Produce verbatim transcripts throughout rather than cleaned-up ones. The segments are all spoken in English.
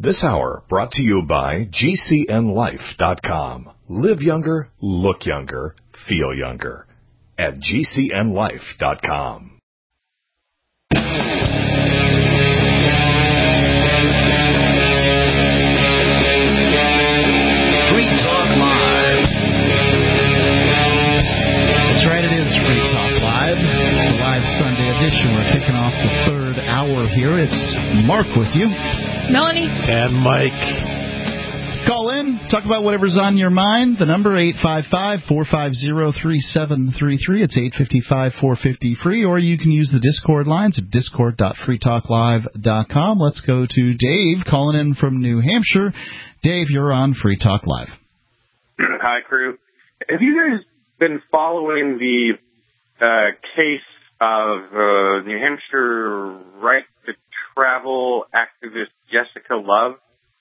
This hour brought to you by G C N life dot com. Live younger, look younger, feel younger at G C N life dot com. Free Talk Live. That's right, it is Free Talk Live. It's the live Sunday edition. We're kicking off the third hour here. It's Mark with you. Melanie. And Mike. Call in. Talk about whatever's on your mind. The number eight five five, four five zero, three seven three three. It's eight five five, four five zero, free. Or you can use the Discord lines at discord dot free talk live dot com. Let's go to Dave calling in from New Hampshire. Dave, you're on Free Talk Live. Hi, crew. Have you guys been following the uh, case of uh, New Hampshire right to travel activist Jessica Love?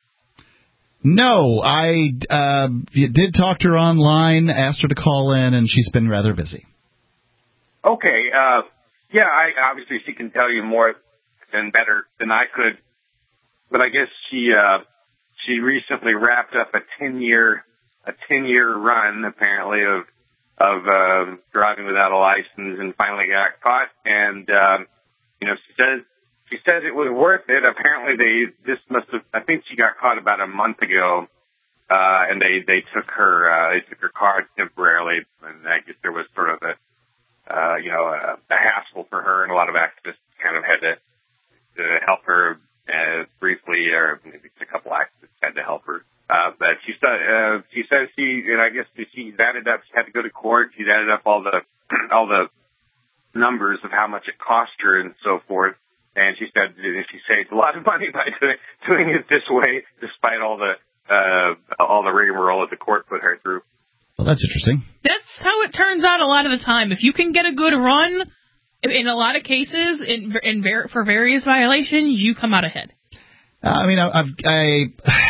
No, I uh, did talk to her online, asked her to call in, and she's been rather busy. Okay, uh, yeah, I obviously she can tell you more and better than I could, but I guess she uh, she recently wrapped up a ten year a ten year run apparently of of uh, driving without a license, and finally got caught. And um, you know, she says. She said it was worth it. Apparently, they this must have. I think she got caught about a month ago, uh, and they they took her uh, they took her card temporarily, and I guess there was sort of a uh, you know a, a hassle for her, and a lot of activists kind of had to, to help her uh, briefly, or maybe a couple activists had to help her. Uh, but she said uh, she says she and I guess she's added up. She had to go to court. She's added up all the all the numbers of how much it cost her and so forth. And she said she saved a lot of money by doing, doing it this way, despite all the uh, all the rigmarole that the court put her through. Well, that's interesting. That's how it turns out a lot of the time. If you can get a good run, in a lot of cases, in, in ver- for various violations, you come out ahead. Uh, I mean, I, I've, I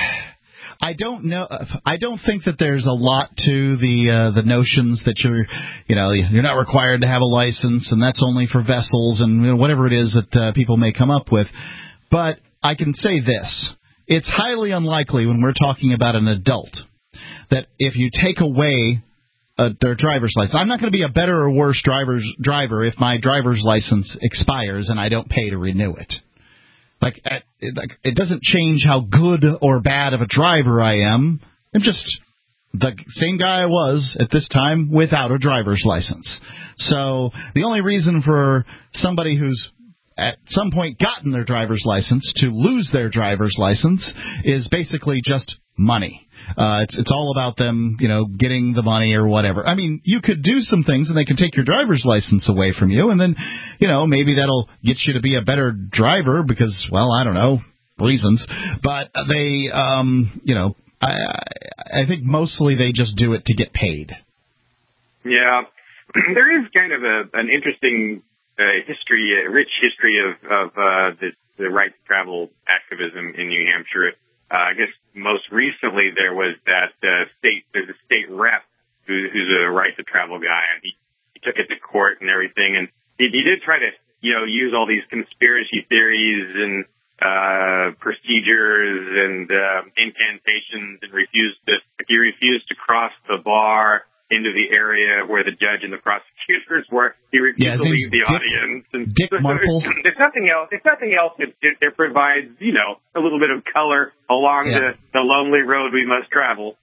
I don't know. I don't think that there's a lot to the uh, the notions that you're, you know, you're not required to have a license, and that's only for vessels, and you know, whatever it is that uh, people may come up with. But I can say this: it's highly unlikely when we're talking about an adult that if you take away a, their driver's license, I'm not going to be a better or worse driver's driver if my driver's license expires and I don't pay to renew it. Like, it doesn't change how good or bad of a driver I am. I'm just the same guy I was at this time without a driver's license. So the only reason for somebody who's at some point gotten their driver's license to lose their driver's license is basically just money. Uh, it's it's all about them, you know, getting the money or whatever. I mean, you could do some things and they can take your driver's license away from you, and then, you know, maybe that'll get you to be a better driver because, well, I don't know, reasons. But they, um, you know, I I think mostly they just do it to get paid. Yeah, there is kind of a an interesting uh, history, a rich history of of uh, the the right to travel activism in New Hampshire. Uh, I guess most recently there was that uh, state, there's a state rep who, who's a right to travel guy, and he, he took it to court and everything, and he, he did try to, you know, use all these conspiracy theories and uh, procedures and uh, incantations, and refused to, he refused to cross the bar into the area where the judge and the prosecutors were. He refused yeah, to leave the Dick, audience. And Dick Marple. There's nothing else. If nothing else, it, it, it provides, you know, a little bit of color along yeah. the, the lonely road we must travel.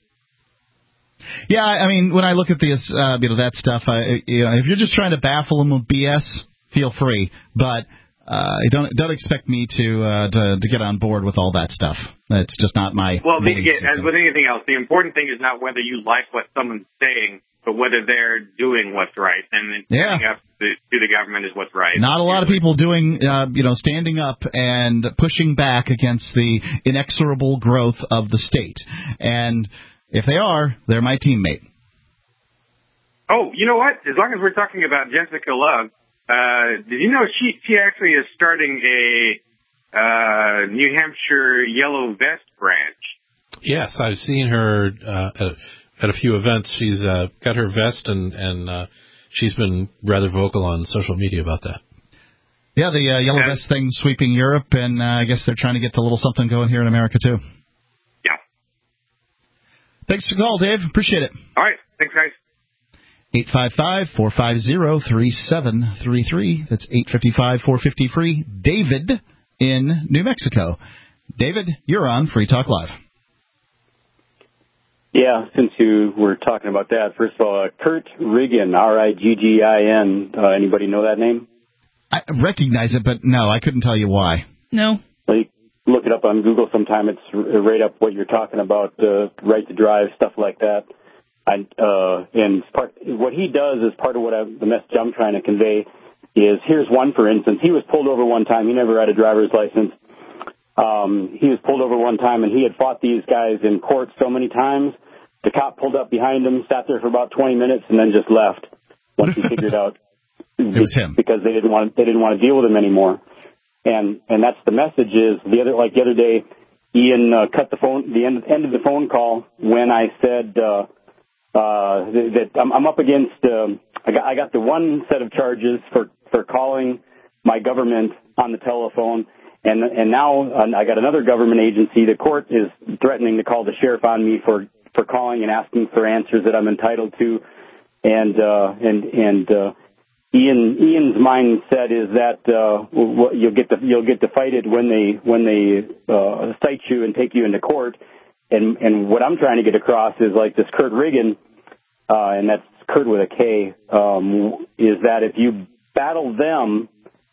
Yeah, I mean, when I look at this, uh, you know, that stuff, I, you know, if you're just trying to baffle them with B S, feel free. But uh, don't don't expect me to, uh, to to get on board with all that stuff. It's just not my. Well, the, yeah, as with anything else, the important thing is not whether you like what someone's saying, but whether they're doing what's right. And then yeah. standing up to, to the government is what's right. Not a lot of people doing, uh, you know, standing up and pushing back against the inexorable growth of the state. And if they are, they're my teammate. Oh, you know what? As long as we're talking about Jessica Love, uh, did you know she she actually is starting a uh, New Hampshire Yellow Vest branch? Yes, I've seen her uh, at, at a few events. She's uh, got her vest, and, and uh, she's been rather vocal on social media about that. Yeah, the uh, yellow vest thing sweeping Europe, and uh, I guess they're trying to get the little something going here in America, too. Yeah. Thanks for the call, Dave. Appreciate it. All right. Thanks, guys. eight five five, four five zero, three seven three three. That's eight five five, four five zero, free. David in New Mexico. David, you're on Free Talk Live. Yeah, since you were talking about that, first of all, uh, Kurt Riggin, R I G G I N. Uh, anybody know that name? I recognize it, but no, I couldn't tell you why. No. Well, you look it up on Google sometime. It's right up what you're talking about, uh, right to drive, stuff like that. I, uh, and part, what he does is part of what I, the message I'm trying to convey is, here's one, for instance. He was pulled over one time. He never had a driver's license. Um, he was pulled over one time, and he had fought these guys in court so many times. The cop pulled up behind him, sat there for about twenty minutes, and then just left once he figured out it was him, because they didn't want they didn't want to deal with him anymore. And and that's the message. Is the other like the other day, Ian uh, cut the phone the end end of the phone call when I said uh, uh, that I'm, I'm up against. Um, I got I got the one set of charges for for calling my government on the telephone. And and now uh, I got another government agency. The court is threatening to call the sheriff on me for, for calling and asking for answers that I'm entitled to. And uh, and and uh, Ian Ian's mindset is that uh, you'll get to you'll get to fight it when they when they uh, cite you and take you into court. And and what I'm trying to get across is like this Kurt Riggin, uh, and that's Kurt with a K, um, is that if you battle them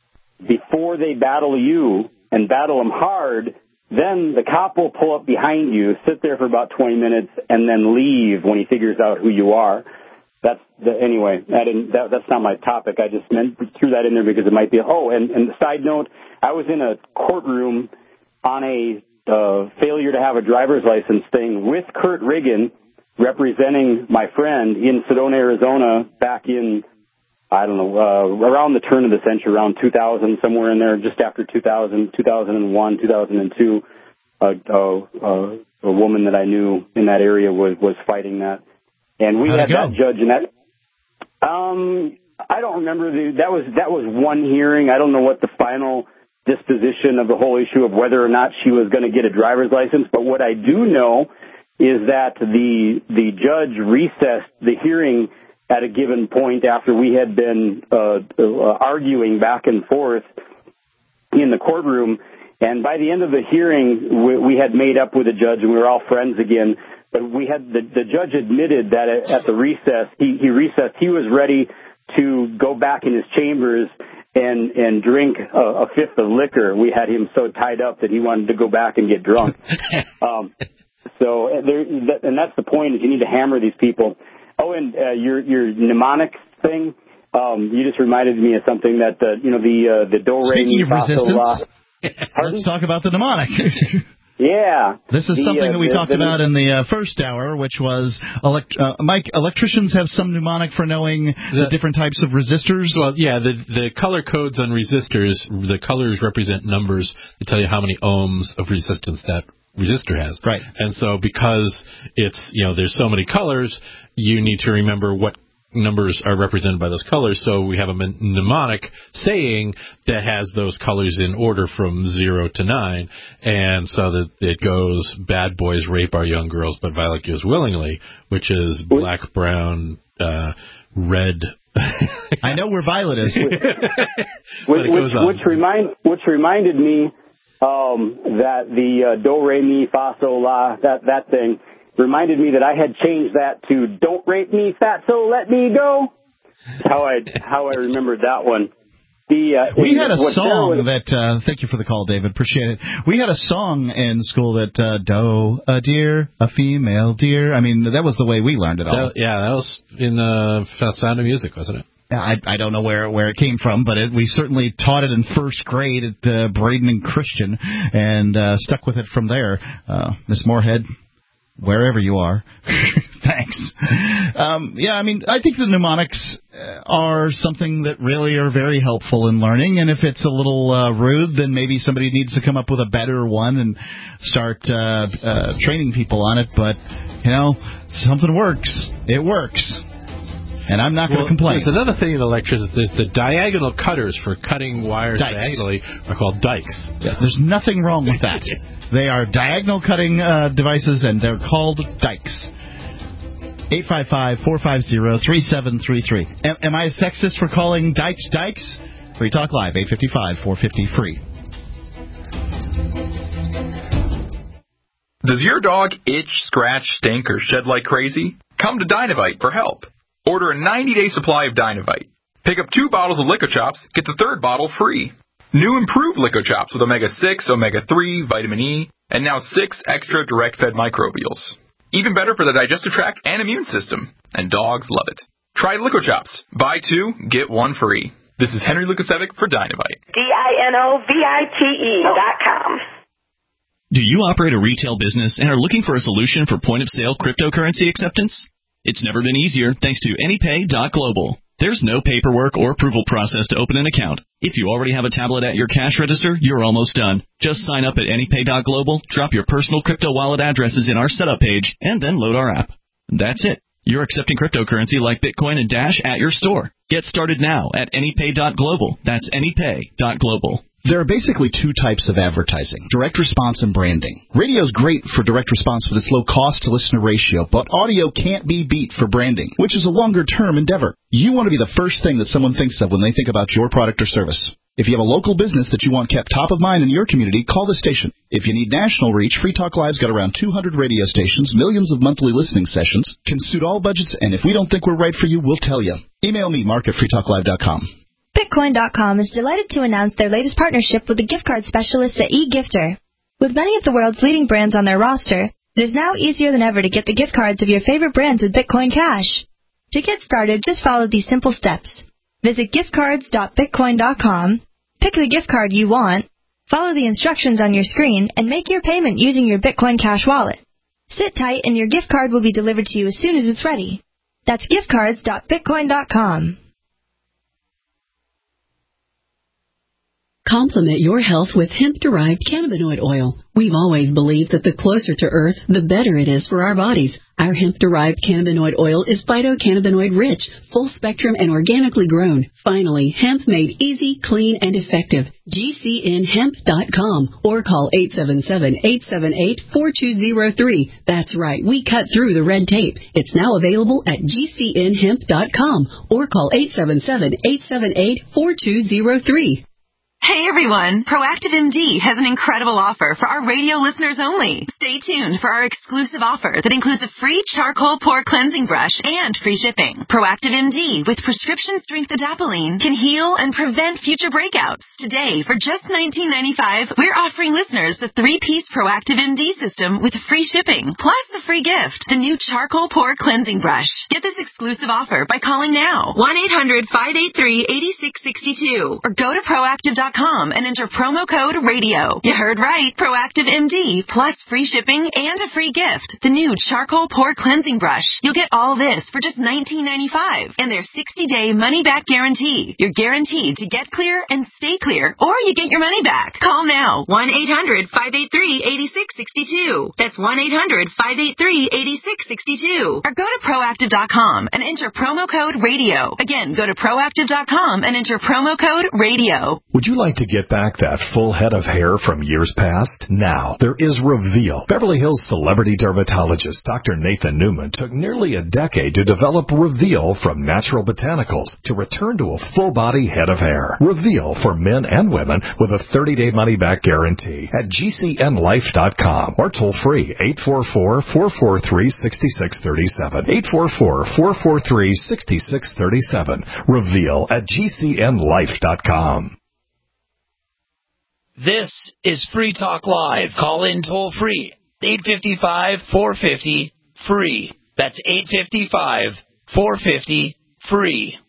before they battle you, and battle them hard, then the cop will pull up behind you, sit there for about twenty minutes, and then leave when he figures out who you are. That's the, anyway. That, that that's not my topic. I just meant threw that in there because it might be. Oh, and, and side note, I was in a courtroom on a uh, failure to have a driver's license thing with Kurt Riggin, representing my friend in Sedona, Arizona, back in, I don't know, uh, around the turn of the century, around two thousand, somewhere in there, just after two thousand, two thousand one, two thousand two, uh, uh, uh, a woman that I knew in that area was, was fighting that. And we How'd had it go? that judge in that. Um, I don't remember the, that was, that was one hearing. I don't know what the final disposition of the whole issue of whether or not she was going to get a driver's license. But what I do know is that the, the judge recessed the hearing at a given point after we had been uh, uh, arguing back and forth in the courtroom. And by the end of the hearing, we, we had made up with the judge, and we were all friends again. But we had the, the judge admitted that at the recess, he, he recessed, he was ready to go back in his chambers and, and drink a, a fifth of liquor. We had him so tied up that he wanted to go back and get drunk. um, so, there, and that's the point, is you need to hammer these people. Oh, and uh, your your mnemonic thing, um, you just reminded me of something that, uh, you know, the uh, the do, re, mi, fa, sol, la. Let's talk about the mnemonic. Yeah. This is the, something uh, that we the, talked the, about in the uh, first hour, which was, elect- uh, Mike, electricians have some mnemonic for knowing the, the different types of resistors? Well, yeah, the the color codes on resistors, the colors represent numbers that tell you how many ohms of resistance that resistor has. Right. And so because it's, you know, there's so many colors, you need to remember what numbers are represented by those colors. So we have a mnemonic saying that has those colors in order from zero to nine. And so that it goes, bad boys rape our young girls, but Violet gives willingly, which is black, brown, uh, red. I know where Violet is. which, which, which, remind, which reminded me um, that the uh, do, re, mi, fa, sol, la, that, that thing, reminded me that I had changed that to "Don't rape me, fatso, let me go." How I how I remembered that one. The uh, we had a what song was, that. Uh, thank you for the call, David. Appreciate it. We had a song in school that uh, "Do a deer, a female deer." I mean, that was the way we learned it all. That, yeah, that was in the Sound of Music, wasn't it? I, I don't know where where it came from, but it, we certainly taught it in first grade at uh, Braden and Christian, and uh, stuck with it from there. Uh, Miss Moorhead, wherever you are. Thanks. Um, yeah, I mean, I think the mnemonics are something that really are very helpful in learning, and if it's a little uh, rude, then maybe somebody needs to come up with a better one and start uh, uh, training people on it. But, you know, something works. It works. And I'm not going to well, complain. There's another thing in electricity. There's the diagonal cutters for cutting wires Dikes. diagonally are called dikes. Yeah, there's nothing wrong with that. They are diagonal cutting uh, devices, and they're called dikes. eight five five, four five zero, three seven three three. Am, am I a sexist for calling dikes dikes? Free Talk Live, eight five five, four five zero, free. Does your dog itch, scratch, stink, or shed like crazy? Come to Dynavite for help. Order a ninety-day supply of Dynavite. Pick up two bottles of Lico Chops, get the third bottle free. New improved Lico Chops with omega six, omega three, vitamin E, and now six extra direct-fed microbials. Even better for the digestive tract and immune system. And dogs love it. Try Lico Chops. Buy two, get one free. This is Henry Lukasevic for Dynavite. D I N O V I T E dot com. Do you operate a retail business and are looking for a solution for point-of-sale cryptocurrency acceptance? It's never been easier thanks to AnyPay dot global. There's no paperwork or approval process to open an account. If you already have a tablet at your cash register, you're almost done. Just sign up at AnyPay dot global, drop your personal crypto wallet addresses in our setup page, and then load our app. That's it. You're accepting cryptocurrency like Bitcoin and Dash at your store. Get started now at AnyPay dot global. That's AnyPay dot global. There are basically two types of advertising, direct response and branding. Radio's great for direct response with its low cost-to-listener ratio, but audio can't be beat for branding, which is a longer-term endeavor. You want to be the first thing that someone thinks of when they think about your product or service. If you have a local business that you want kept top of mind in your community, call the station. If you need national reach, Free Talk Live's got around two hundred radio stations, millions of monthly listening sessions, can suit all budgets, and if we don't think we're right for you, we'll tell you. Email me, mark at free talk live dot com. Bitcoin dot com is delighted to announce their latest partnership with the gift card specialists at eGifter. With many of the world's leading brands on their roster, it is now easier than ever to get the gift cards of your favorite brands with Bitcoin Cash. To get started, just follow these simple steps. Visit gift cards dot bitcoin dot com, pick the gift card you want, follow the instructions on your screen, and make your payment using your Bitcoin Cash wallet. Sit tight and your gift card will be delivered to you as soon as it's ready. That's gift cards dot bitcoin dot com. Complement your health with hemp-derived cannabinoid oil. We've always believed that the closer to Earth, the better it is for our bodies. Our hemp-derived cannabinoid oil is phytocannabinoid-rich, full-spectrum, and organically grown. Finally, hemp made easy, clean, and effective. G C N hemp dot com or call eight seven seven, eight seven eight, four two zero three. That's right, we cut through the red tape. It's now available at G C N hemp dot com or call eight seven seven, eight seven eight, four two zero three. Hey everyone, Proactive M D has an incredible offer for our radio listeners only. Stay tuned for our exclusive offer that includes a free charcoal pore cleansing brush and free shipping. Proactive M D with prescription strength adapalene can heal and prevent future breakouts. Today, for just nineteen ninety-five dollars, we're offering listeners the three-piece Proactive M D system with free shipping, plus a free gift, the new charcoal pore cleansing brush. Get this exclusive offer by calling now, one eight hundred, five eight three, eight six six two, or go to proactive dot com and enter promo code radio. You heard right. Proactive M D plus free shipping and a free gift. The new charcoal pore cleansing brush. You'll get all this for just nineteen ninety-five dollars and their sixty-day money-back guarantee. You're guaranteed to get clear and stay clear, or you get your money back. Call now. one eight hundred, five eight three, eight six six two. That's one eight hundred, five eight three, eight six six two. Or go to proactive dot com and enter promo code radio. Again, go to proactive dot com and enter promo code radio. Would you like to get back that full head of hair from years past? Now, there is Reveal. Beverly Hills celebrity dermatologist Doctor Nathan Newman took nearly a decade to develop Reveal from natural botanicals to return to a full-body head of hair. Reveal for men and women with a thirty-day money-back guarantee at G C N life dot com or toll-free eight four four, four four three, six six three seven. eight four four, four four three, six six three seven. Reveal at G C N life dot com. This is Free Talk Live. Call in toll free. eight five five, four five zero, free. That's eight five five, four five zero, free.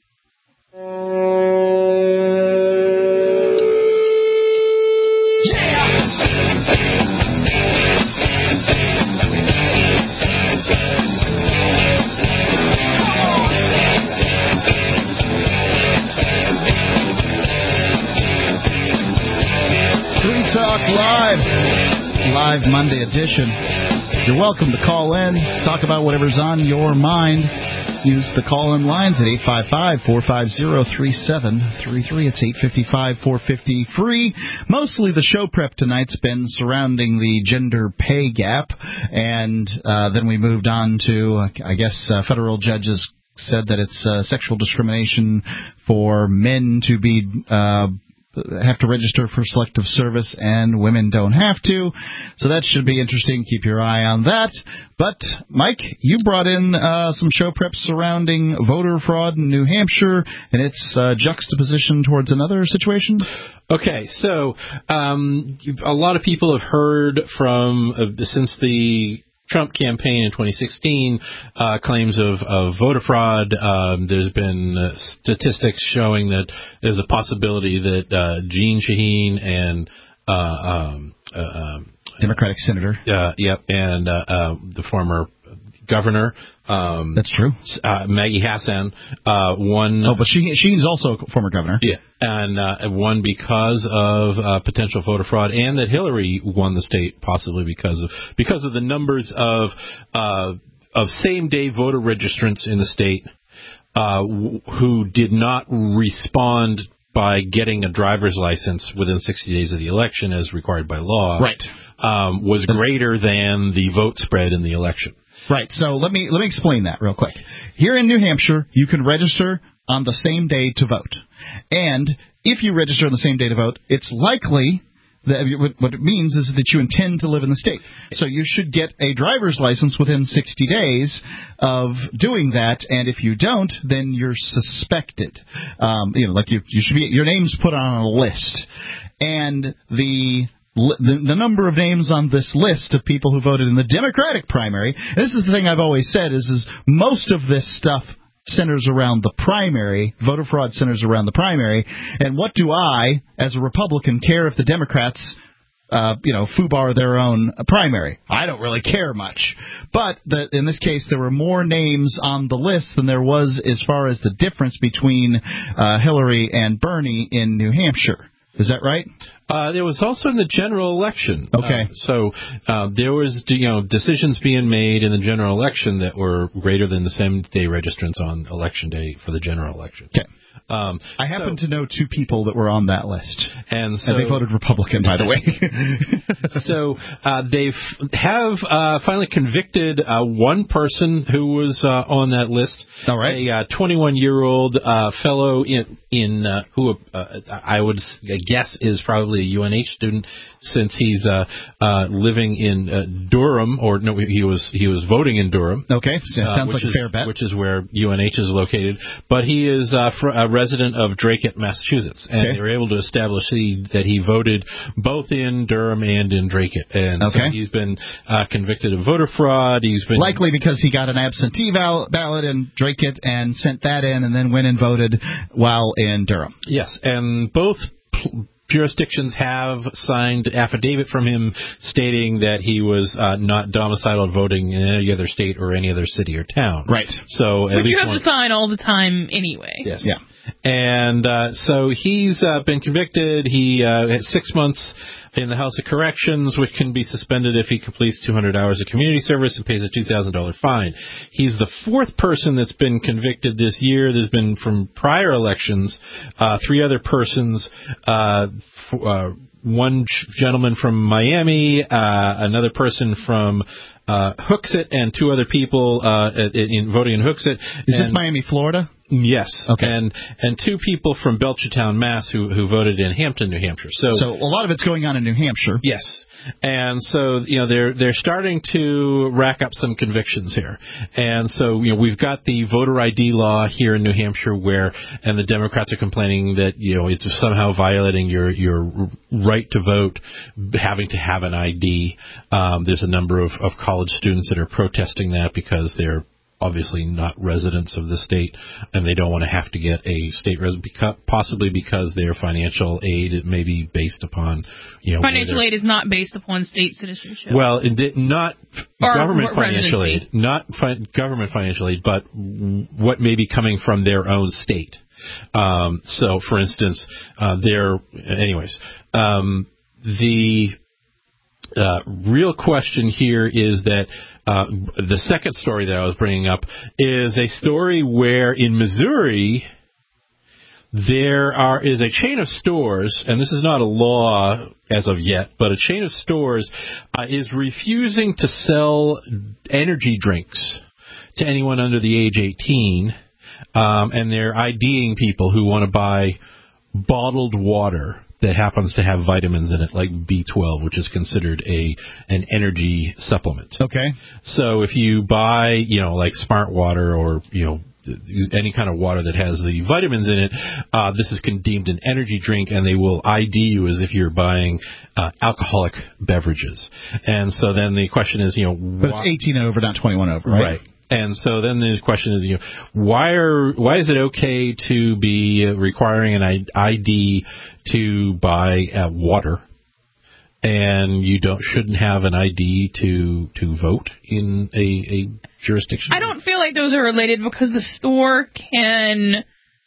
Talk Live, live Monday edition. You're welcome to call in, talk about whatever's on your mind. use the call-in lines at eight five five, four five zero, three seven three three. It's eight five five, four five zero, free. Mostly the show prep tonight's been surrounding the gender pay gap, and uh, then we moved on to, I guess, uh, federal judges said that it's uh, sexual discrimination for men to be uh, have to register for selective service and women don't have to. So that should be interesting. Keep your eye on that. But, Mike, you brought in uh, some show prep surrounding voter fraud in New Hampshire and its uh, juxtaposition towards another situation. Okay, so um, a lot of people have heard from, uh, since the Trump campaign in twenty sixteen, uh, claims of, of voter fraud. Um, there's been uh, statistics showing that there's a possibility that uh, Jeanne Shaheen and uh, um, uh, um, Democratic senator, uh, yep, and uh, uh, the former governor. Um, That's true. Uh, Maggie Hassan uh, won. Oh, but she Sheen's also a former governor. Yeah, and uh, won because of uh, potential voter fraud, and that Hillary won the state possibly because of because of the numbers of uh, of same day voter registrants in the state uh, w- who did not respond by getting a driver's license within sixty days of the election as required by law. Right, um, was That's greater than the vote spread in the election. Right, so let me let me explain that real quick. Here in New Hampshire, you can register on the same day to vote. And if you register on the same day to vote, it's likely that what it means is that you intend to live in the state. So you should get a driver's license within sixty days of doing that, and if you don't, then you're suspected. Um, you know, like you, you should be, your name's put on a list. And the The, the number of names on this list of people who voted in the Democratic primary, and this is the thing I've always said, is, is most of this stuff centers around the primary, voter fraud centers around the primary, and what do I, as a Republican, care if the Democrats, uh, you know, foobar their own primary? I don't really care much. But the, in this case, there were more names on the list than there was as far as the difference between uh, Hillary and Bernie in New Hampshire. Is that right? Uh, there was also in the general election. Okay. Uh, so uh, there was, you know, decisions being made in the general election that were greater than the same day registrants on election day for the general election. Okay. Um, I happen so, to know two people that were on that list, and, so, and they voted Republican, by the way. so uh, they have uh, finally convicted uh, one person who was uh, on that list. All right, a twenty-one-year-old uh, uh, fellow in in uh, who uh, I would guess is probably a U N H student, since he's uh, uh, living in uh, Durham, or no, he was he was voting in Durham. Okay, so uh, sounds like is, a fair bet. Which is where U N H is located, but he is uh, fr- a resident of Dracut, Massachusetts, and okay. they were able to establish he, that he voted both in Durham and in Dracut, and okay. so he's been uh, convicted of voter fraud. He's been likely because he got an absentee ball- ballot in Dracut and sent that in, and then went and voted while in Durham. Yes, and both pl- jurisdictions have signed affidavit from him stating that he was uh, not domiciled voting in any other state or any other city or town. Right. So at Which least you have one, to sign all the time anyway. Yes. Yeah. And uh, so he's uh, been convicted. He uh, had six months in the House of Corrections, which can be suspended if he completes two hundred hours of community service and pays a two thousand dollars fine. He's the fourth person that's been convicted this year. There's been, from prior elections, uh, three other persons, uh, f- uh, one gentleman from Miami, uh, another person from uh, Hooksett, and two other people uh, in voting in Hooksett. Is and this Miami, Florida? Yes. Okay. And and two people from Belchertown, Mass, who who voted in Hampton, New Hampshire. So so a lot of it's going on in New Hampshire. Yes. And so, you know, they're they're starting to rack up some convictions here. And so, you know, we've got the voter I D law here in New Hampshire where, and the Democrats are complaining that, you know, it's somehow violating your your right to vote, having to have an I D. Um, there's a number of, of college students that are protesting that because they're obviously not residents of the state, and they don't want to have to get a state resident, possibly because their financial aid may be based upon, you know, financial aid is not based upon state citizenship. Well, it did not or government financial residency. aid, not fi- government financial aid, but what may be coming from their own state. Um, so, for instance, uh, their anyways, um, the uh, real question here is that uh, the second story that I was bringing up is a story where in Missouri there are is a chain of stores, and this is not a law as of yet, but a chain of stores uh, is refusing to sell energy drinks to anyone under the age eighteen, um, and they're IDing people who want to buy bottled water that happens to have vitamins in it, like B twelve, which is considered a an energy supplement. Okay. So if you buy, you know, like Smart Water or, you know, any kind of water that has the vitamins in it, uh, this is deemed an energy drink, and they will I D you as if you're buying uh, alcoholic beverages. And so then the question is, you know, but it's eighteen and over, not twenty-one over, right? Right. And so then the question is, you know, why are why is it okay to be requiring an I D to buy uh, water, and you don't shouldn't have an I D to to vote in a, a jurisdiction? I don't feel like those are related because the store can.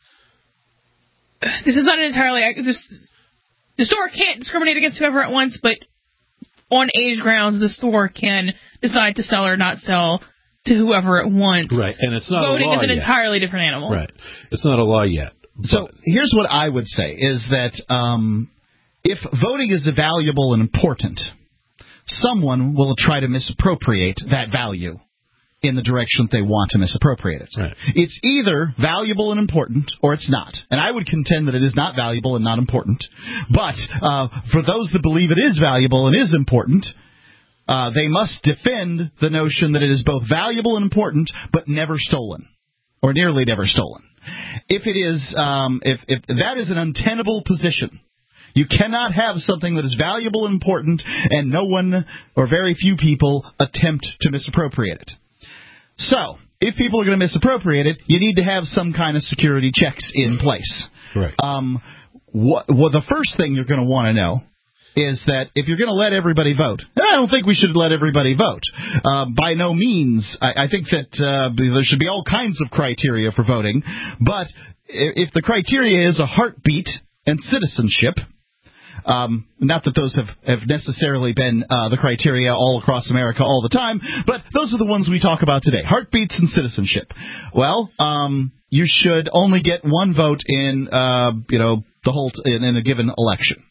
This is not entirely this. The store can't discriminate against whoever it wants, but on age grounds, the store can decide to sell or not sell to whoever it wants. Right, and it's not Voting a law is an yet. entirely different animal. Right, it's not a law yet. So here's what I would say is that um, if voting is valuable and important, someone will try to misappropriate that value in the direction that they want to misappropriate it. Right. It's either valuable and important or it's not. And I would contend that it is not valuable and not important. But uh, for those that believe it is valuable and is important, Uh, they must defend the notion that it is both valuable and important, but never stolen, or nearly never stolen. If it is, um, if, if that is an untenable position, you cannot have something that is valuable and important, and no one or very few people attempt to misappropriate it. So, if people are going to misappropriate it, you need to have some kind of security checks in place. Right. Um, what, well, the first thing you're going to want to know is that if you're going to let everybody vote, and I don't think we should let everybody vote. Uh, by no means. I, I think that uh, there should be all kinds of criteria for voting. But if the criteria is a heartbeat and citizenship, um, not that those have, have necessarily been uh, the criteria all across America all the time, but those are the ones we talk about today, heartbeats and citizenship. Well, um, you should only get one vote in, uh, you know, the whole t- in, in a given election.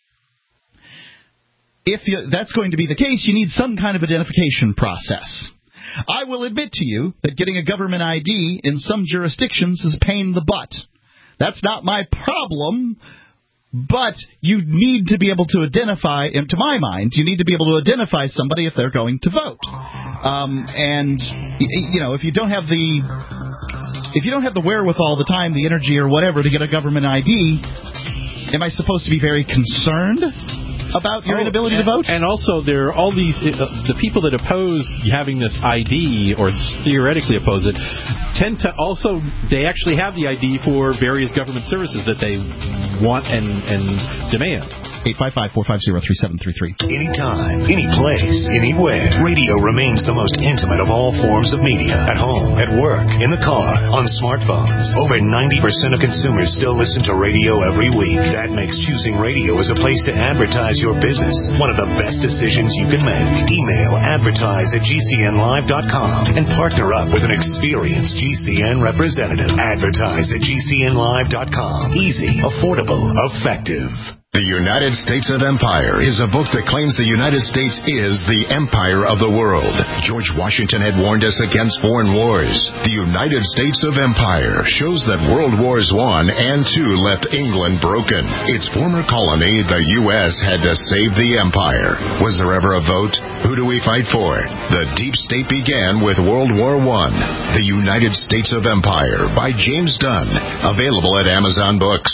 If you, that's going to be the case, you need some kind of identification process. I will admit to you that getting a government I D in some jurisdictions is a pain in the butt. That's not my problem, but you need to be able to identify, and to my mind, you need to be able to identify somebody if they're going to vote. Um, and, you know, if you don't have the if you don't have the wherewithal, the time, the energy, or whatever to get a government I D, am I supposed to be very concerned about your oh, inability and, to vote? And also, there are all these, uh, the people that oppose having this I D, or theoretically oppose it, tend to also, they actually have the I D for various government services that they want and, and demand. eight five five, four five zero, three seven three three. Anytime, any place, anywhere. Radio remains the most intimate of all forms of media. At home, at work, in the car, on smartphones. Over ninety percent of consumers still listen to radio every week. That makes choosing radio as a place to advertise your business one of the best decisions you can make. Email advertise at G C N live dot com and partner up with an experienced G C N representative. Advertise at G C N live dot com. Easy, affordable, effective. The United States of Empire is a book that claims the United States is the empire of the world. George Washington had warned us against foreign wars. The United States of Empire shows that World Wars One and Two left England broken. Its former colony, the U S, had to save the empire. Was there ever a vote? Who do we fight for? The deep state began with World War One. The United States of Empire by James Dunn. Available at Amazon Books.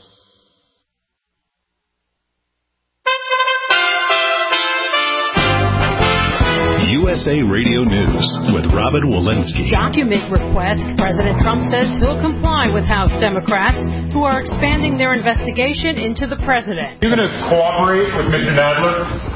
U S A Radio News with Robin Walensky. Document request. President Trump says he'll comply with House Democrats who are expanding their investigation into the president. You're going to cooperate with Mister Nadler?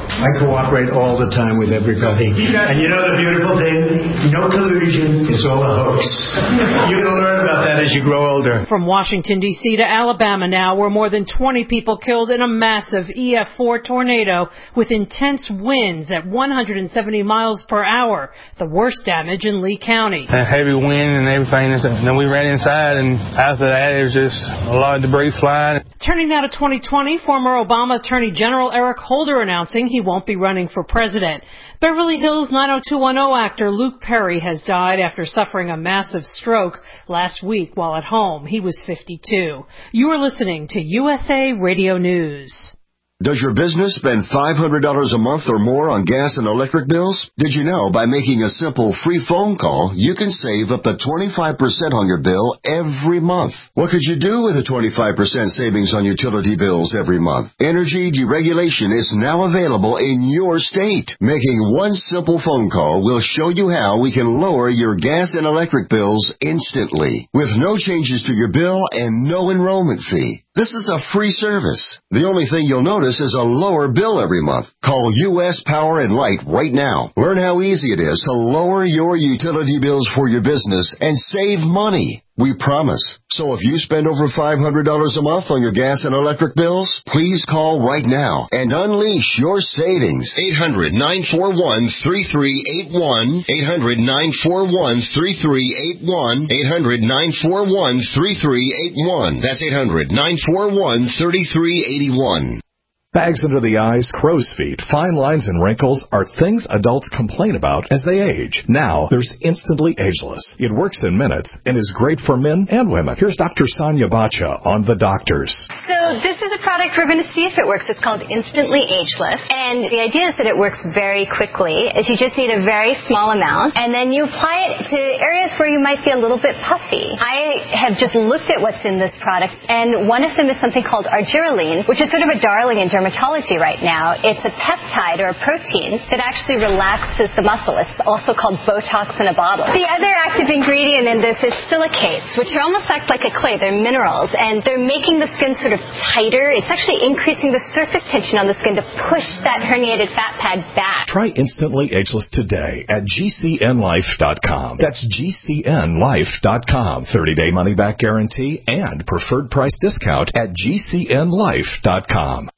I cooperate all the time with everybody. And you know the beautiful thing? No collusion. It's all a hoax. You're going to learn about that as you grow older. From Washington, D C to Alabama now, where more than twenty people killed in a massive E F four tornado with intense winds at one hundred seventy miles per hour. The worst damage in Lee County. A heavy wind and everything. And then we ran inside, and after that, it was just a lot of debris flying. Turning now to twenty twenty, former Obama Attorney General Eric Holder announcing he won't be running for president. Beverly Hills nine oh two one oh actor Luke Perry has died after suffering a massive stroke last week while at home. He was fifty-two. You are listening to U S A Radio News. Does your business spend five hundred dollars a month or more on gas and electric bills? Did you know by making a simple free phone call, you can save up to twenty-five percent on your bill every month? What could you do with a twenty-five percent savings on utility bills every month? Energy deregulation is now available in your state. Making one simple phone call will show you how we can lower your gas and electric bills instantly, with no changes to your bill and no enrollment fee. This is a free service. The only thing you'll notice is a lower bill every month. Call U S Power and Light right now. Learn how easy it is to lower your utility bills for your business and save money. We promise. So if you spend over five hundred dollars a month on your gas and electric bills, please call right now and unleash your savings. eight hundred nine four one three three eight one. eight hundred nine four one three three eight one. eight hundred nine four one three three eight one. That's eight hundred nine four one three three eight one. Bags under the eyes, crow's feet, fine lines, and wrinkles are things adults complain about as they age. Now, there's Instantly Ageless. It works in minutes and is great for men and women. Here's Doctor Sonia Bacha on The Doctors. So this is a product we're going to see if it works. It's called Instantly Ageless. And the idea is that it works very quickly. Is you just need a very small amount, and then you apply it to areas where you might be a little bit puffy. I have just looked at what's in this product, and one of them is something called argireline, which is sort of a darling in dermatology right now. It's a peptide or a protein that actually relaxes the muscle. It's also called Botox in a bottle. The other active ingredient in this is silicates, which are almost act like a clay. They're minerals, and they're making the skin sort of tighter. It's actually increasing the surface tension on the skin to push that herniated fat pad back. Try Instantly Ageless today at G C N life dot com. That's G C N life dot com. thirty-day money-back guarantee and preferred price discount at G C N life dot com.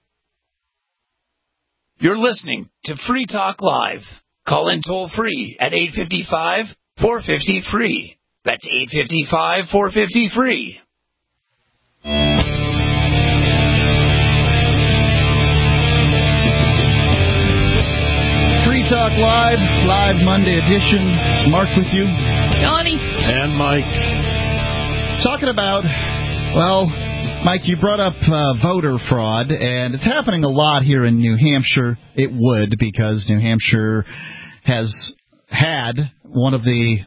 You're listening to Free Talk Live. Call in toll free at eight five five, four five zero, free. That's eight five five, four five zero, free. Free Talk Live, live Monday edition. It's Mark with you. Johnny. And Mike. Talking about, well, Mike, you brought up uh, voter fraud, and it's happening a lot here in New Hampshire. It would, because New Hampshire has had one of the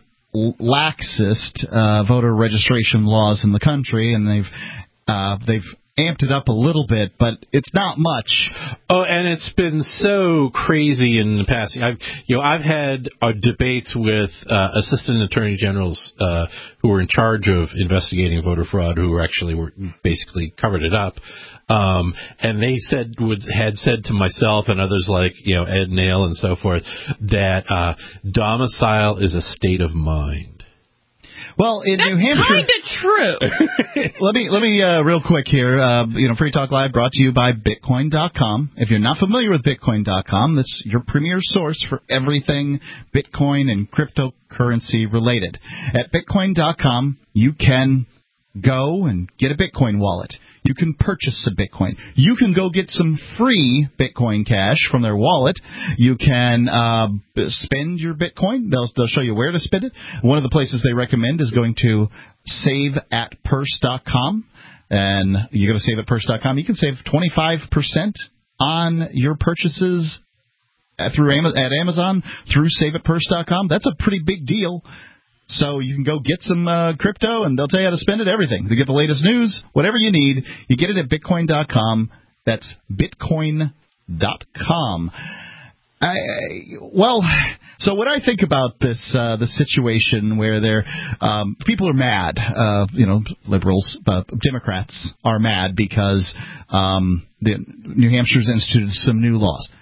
laxest uh, voter registration laws in the country, and they've uh, they've amped it up a little bit, but it's not much. Oh, and it's been so crazy in the past. I've, you know, I've had uh, debates with uh, assistant attorney generals uh, who were in charge of investigating voter fraud, who were actually were basically covered it up. Um, and they said would had said to myself and others like you know Ed Nail and so forth that uh, domicile is a state of mind. Well, in That's New Hampshire, kind of true. let me let me uh, real quick here. Uh, you know, Free Talk Live brought to you by Bitcoin dot com. If you're not familiar with Bitcoin dot com, that's your premier source for everything Bitcoin and cryptocurrency related. At Bitcoin dot com, you can go and get a Bitcoin wallet. You can purchase a Bitcoin. You can go get some free Bitcoin Cash from their wallet. You can uh, spend your Bitcoin. They'll they'll show you where to spend it. One of the places they recommend is going to save at purse dot com. And you go to save at purse dot com. You can save twenty-five percent on your purchases at, through at Amazon through save at purse dot com. That's a pretty big deal. So you can go get some uh, crypto, and they'll tell you how to spend it, everything. To get the latest news, whatever you need, you get it at Bitcoin dot com. That's Bitcoin dot com. I, well, so what I think about this uh, the situation where they're, um, people are mad, uh, you know, liberals, uh, Democrats are mad because um, the New Hampshire's instituted some new laws.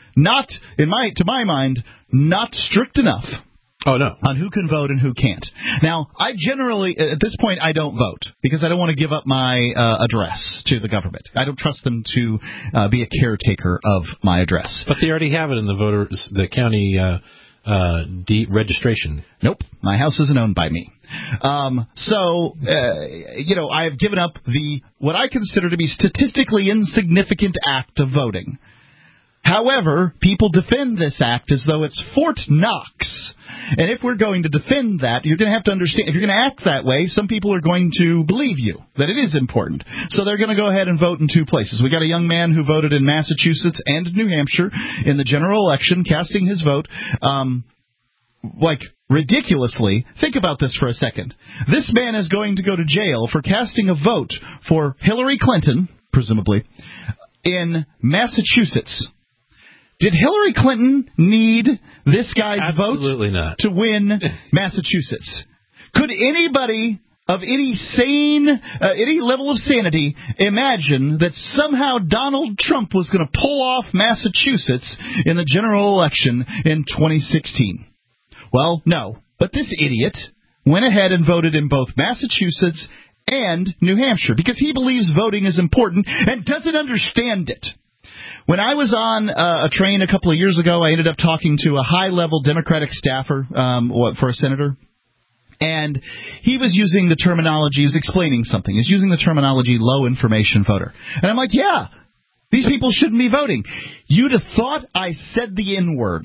not, in my to my mind, not strict enough. Oh, no. On who can vote and who can't. Now, I generally, at this point, I don't vote because I don't want to give up my uh, address to the government. I don't trust them to uh, be a caretaker of my address. But they already have it in the voters, the county uh, uh, de- registration. Nope. My house isn't owned by me. Um, so, uh, you know, I have given up the, what I consider to be statistically insignificant act of voting. However, people defend this act as though it's Fort Knox. And if we're going to defend that, you're going to have to understand, if you're going to act that way, some people are going to believe you, that it is important. So they're going to go ahead and vote in two places. We got a young man who voted in Massachusetts and New Hampshire in the general election, casting his vote, um, like, ridiculously. Think about this for a second. This man is going to go to jail for casting a vote for Hillary Clinton, presumably, in Massachusetts. Did Hillary Clinton need this guy's Absolutely vote not. to win Massachusetts? Could anybody of any sane, uh, any level of sanity imagine that somehow Donald Trump was going to pull off Massachusetts in the general election in twenty sixteen? Well, no. But this idiot went ahead and voted in both Massachusetts and New Hampshire because he believes voting is important and doesn't understand it. When I was on uh, a train a couple of years ago, I ended up talking to a high-level Democratic staffer um, what, for a senator, and he was using the terminology, he was explaining something. He was using the terminology low-information voter. And I'm like, yeah, these people shouldn't be voting. You'd have thought I said the N-word.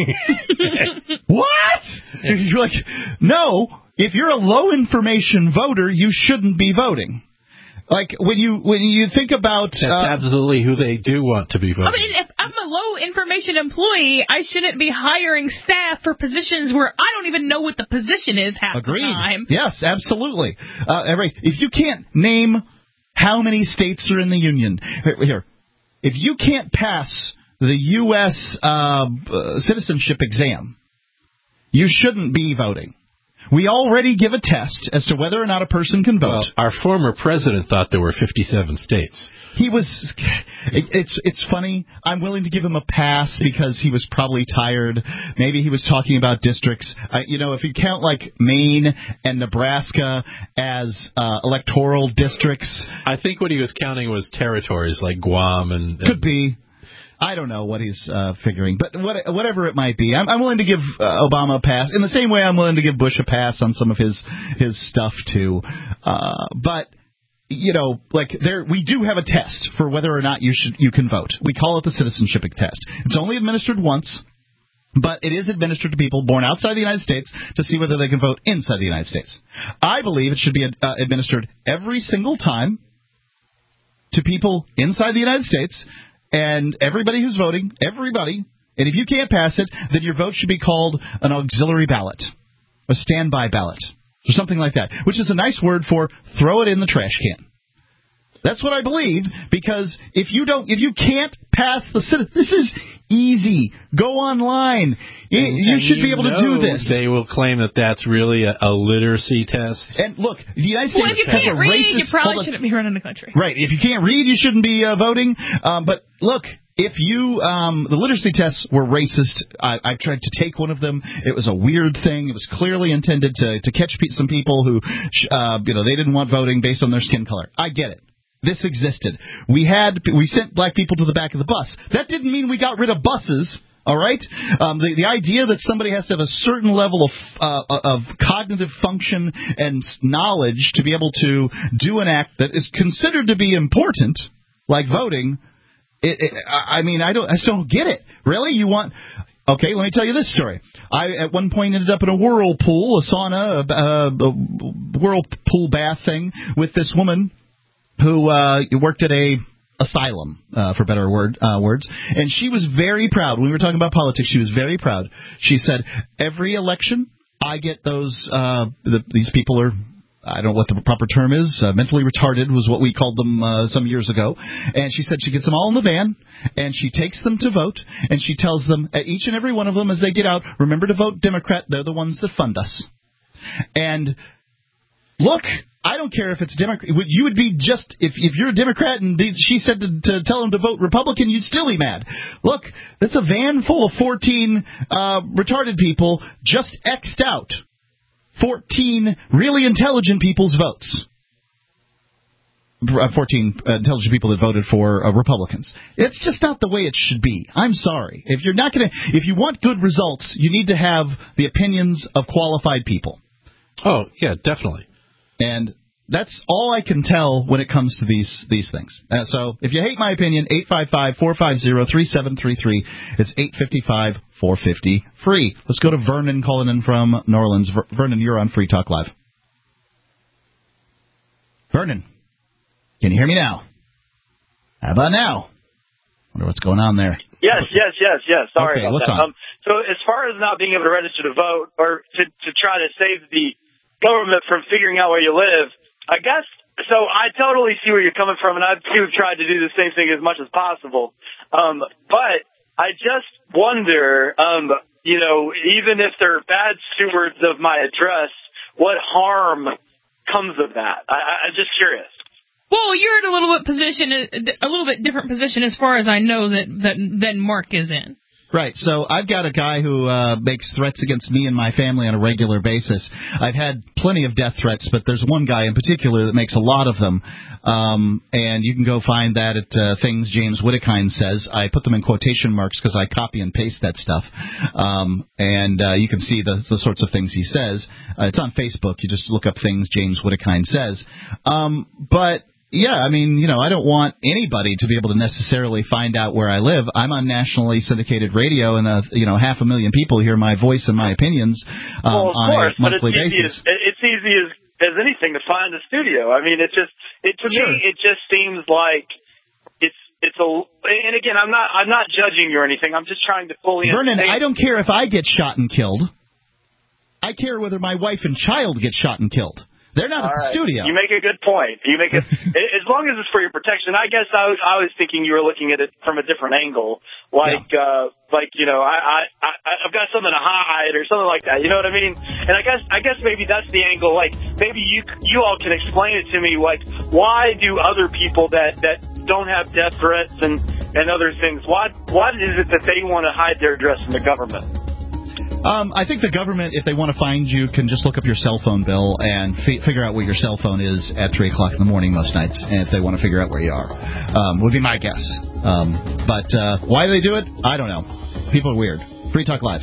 What? You're like, no, if you're a low-information voter, you shouldn't be voting. Like, when you when you think about... That's uh, absolutely who they do want to be voting. I mean, if I'm a low-information employee, I shouldn't be hiring staff for positions where I don't even know what the position is half Agreed. the time. Yes, absolutely. Uh, every, if you can't name how many states are in the Union... Here, here if you can't pass the U S Uh, uh, citizenship exam, you shouldn't be voting. We already give a test as to whether or not a person can vote. Well, our former president thought there were fifty-seven states. He was, it, it's it's funny. I'm willing to give him a pass because he was probably tired. Maybe he was talking about districts. Uh, you know, if you count like Maine and Nebraska as uh, electoral districts. I think what he was counting was territories like Guam and... and could be. I don't know what he's uh, figuring, but what, whatever it might be, I'm, I'm willing to give uh, Obama a pass. In the same way, I'm willing to give Bush a pass on some of his his stuff too. Uh, but you know, like there, we do have a test for whether or not you should you can vote. We call it the citizenship test. It's only administered once, but it is administered to people born outside the United States to see whether they can vote inside the United States. I believe it should be uh, administered every single time to people inside the United States. And everybody who's voting, everybody, and if you can't pass it, then your vote should be called an auxiliary ballot, a standby ballot, or something like that, which is a nice word for throw it in the trash can. That's what I believe, because if you don't, if you can't pass the citizen, this is easy. Go online. And, you and should you be able to know do this. They will claim that that's really a, a literacy test. And look, the United States well, if you has can't a read, racist, you probably shouldn't be running the country. Right. If you can't read, you shouldn't be uh, voting. Um, but look, if you, um, the literacy tests were racist. I, I tried to take one of them. It was a weird thing. It was clearly intended to, to catch pe- some people who, uh, you know, they didn't want voting based on their skin color. I get it. This existed. We had, we sent black people to the back of the bus. That didn't mean we got rid of buses. All right? Um, the, the idea that somebody has to have a certain level of uh, of cognitive function and knowledge to be able to do an act that is considered to be important, like voting, it, it, I mean, I don't, I just don't get it. Really? You want... Okay, let me tell you this story. I, at one point, ended up in a whirlpool, a sauna, a, a, a whirlpool bath thing with this woman who uh, worked at a... asylum, uh, for better word, uh, words. And she was very proud. When we were talking about politics, she was very proud. She said, every election, I get those, uh, the, these people are, I don't know what the proper term is, uh, mentally retarded was what we called them uh, some years ago. And she said she gets them all in the van, and she takes them to vote, and she tells them, at each and every one of them as they get out, remember to vote Democrat, they're the ones that fund us. And look, I don't care if it's Democrat. You would be just, if if you're a Democrat and they, she said to, to tell them to vote Republican, you'd still be mad. Look, that's a van full of fourteen uh, retarded people just X'd out. fourteen really intelligent people's votes. fourteen uh, intelligent people that voted for uh, Republicans. It's just not the way it should be. I'm sorry. If you're not going to, if you want good results, you need to have the opinions of qualified people. Oh, yeah, definitely. And that's all I can tell when it comes to these these things. Uh, so if you hate my opinion, eight five five, four five zero, three seven three three. It's eight five five, four five zero, free. Let's go to Vernon calling in from New Orleans. Ver- Vernon, you're on Free Talk Live. Vernon. Can you hear me now? How about now? Wonder what's going on there. Yes, yes, yes, yes. Sorry okay, about what's that. On? Um, so as far as not being able to register to vote or to, to try to save the government from figuring out where you live, I guess, so I totally see where you're coming from, and I've too tried to do the same thing as much as possible. Um, but I just wonder, um, you know, even if they're bad stewards of my address, what harm comes of that? I, I'm just curious. Well, you're in a little bit position, a little bit different position as far as I know that, that than Mark is in. Right. So I've got a guy who uh, makes threats against me and my family on a regular basis. I've had plenty of death threats, but there's one guy in particular that makes a lot of them. Um, and you can go find that at uh, Things James Whittakind Says. I put them in quotation marks because I copy and paste that stuff. Um, and uh, you can see the, the sorts of things he says. Uh, it's on Facebook. You just look up Things James Whittakind Says. Um, but... Yeah, I mean, you know, I don't want anybody to be able to necessarily find out where I live. I'm on nationally syndicated radio, and, uh, you know, half a million people hear my voice and my opinions um, well, of on course, a monthly but it's basis. Easy as, it's easy as, as anything to find a studio. I mean, it just, it to sure. me, it just seems like it's, it's a, and again, I'm not, I'm not judging you or anything. I'm just trying to fully Vernon, understand. I don't care if I get shot and killed. I care whether my wife and child get shot and killed. They're not All at the right. studio. You make a good point. You make it as long as it's for your protection. I guess I was, I was thinking you were looking at it from a different angle, like yeah. uh, like you know, I, I I I've got something to hide or something like that. You know what I mean? And I guess I guess maybe that's the angle. Like maybe you you all can explain it to me. Like why do other people that that don't have death threats and and other things? Why why is it that they want to hide their address from the government? Um, I think the government, if they want to find you, can just look up your cell phone bill and fi- figure out what your cell phone is at three o'clock in the morning most nights, and if they want to figure out where you are. Um, would be my guess. Um, but uh, why they do it, I don't know. People are weird. Free Talk Live.